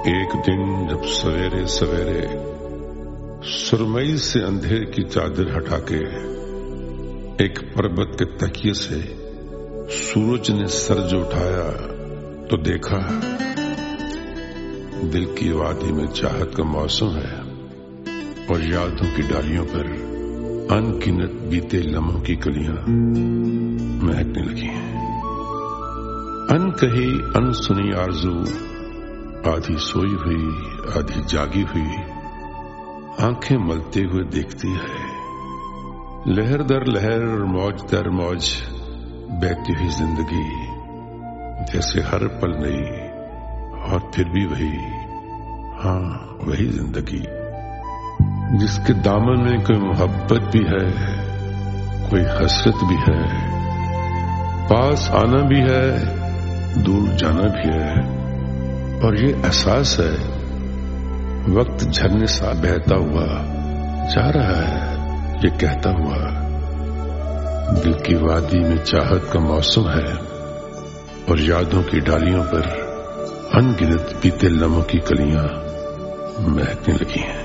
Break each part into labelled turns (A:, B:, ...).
A: एक दिन जब सवेरे सवेरे सुरमई से अंधेर की चादर हटा के एक पर्वत के तकिए से सूरज ने सर जो उठाया तो देखा दिल की वादी में चाहत का मौसम है और यादों की डालियों पर अनगिनत बीते लम्हों की कलियां महकने लगी हैं। अनकही अनसुनी आरज़ू आधी सोई हुई आधी जागी हुई आंखें मलते हुए देखती है। लहर दर लहर और मौज दर मौज बहती हुई जिंदगी जैसे हर पल नई और फिर भी वही, हाँ वही जिंदगी जिसके दामन में कोई मोहब्बत भी है, कोई हसरत भी है, पास आना भी है, दूर जाना भी है। और ये एहसास है वक्त झरने सा बहता हुआ जा रहा है, ये कहता हुआ दिल की वादी में चाहत का मौसम है और यादों की डालियों पर अनगिनत बीते लम्हों की कलियां महकने लगी हैं।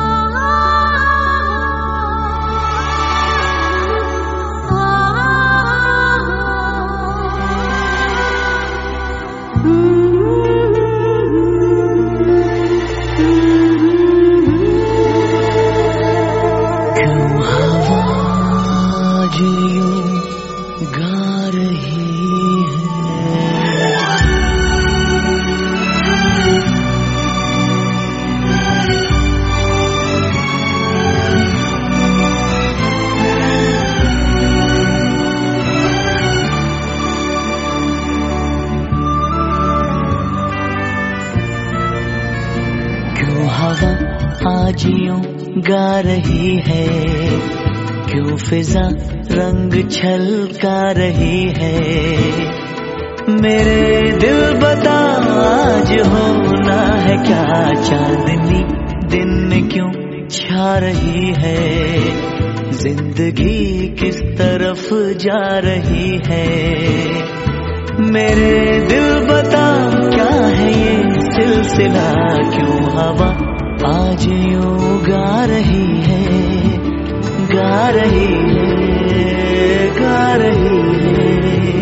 B: आज यूं गा रही है, क्यों फिजा रंग छलका रही है। मेरे दिल बता आज होना है क्या, चांदनी दिन में क्यों छा रही है। जिंदगी किस तरफ जा रही है। मेरे दिल बता क्या है ये सिलसिला, क्यों हवा आज यूं गा रही है, गा रही है, गा रही है।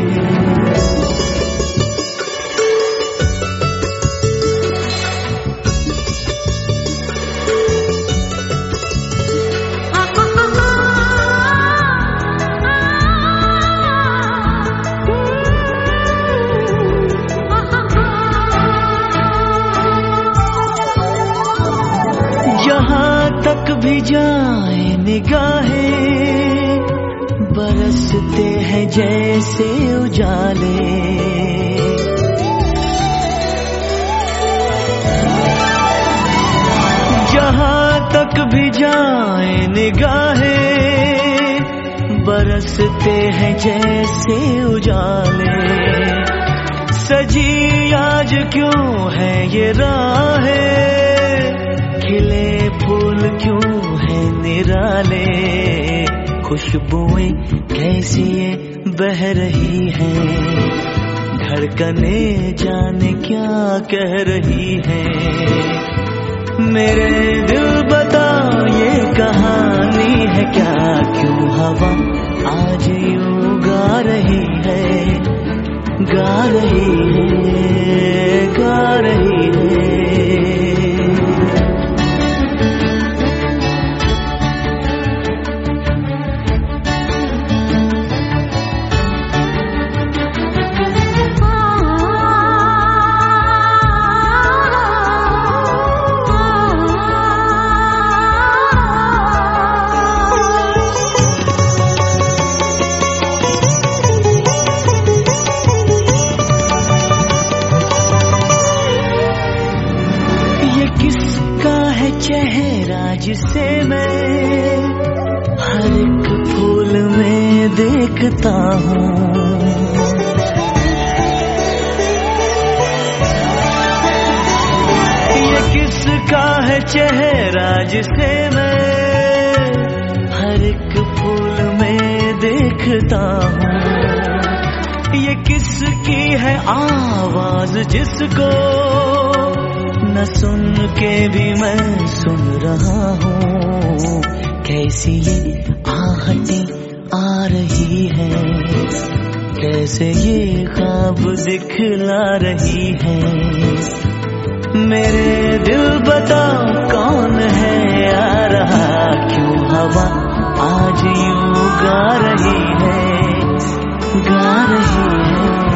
B: तक भी जाए निगाहें बरसते हैं जैसे उजाले। जहां तक भी जाए निगाहें बरसते हैं जैसे उजाले। सजी आज क्यों है ये राहें, खिले फूल क्यों है निराले। खुशबुएं कैसी बह रही हैं, धड़कने जाने क्या कह रही हैं। मेरे दिल बता ये कहानी है क्या, क्यों हवा आज यूं गा रही है, गा रही है, गा रही है। चेहरा जिसे मैं हर एक फूल में देखता हूँ। ये किसका है चेहरा जिसे मैं हर एक फूल में देखता हूँ। ये किसकी है आवाज जिसको न सुन के भी मैं सुन रहा हूँ। कैसी ये आहटें आ रही है, कैसे ये ख्वाब दिखला रही है। मेरे दिल बताओ कौन है आ रहा, क्यों हवा आज यूं गा रही है, गा रही है।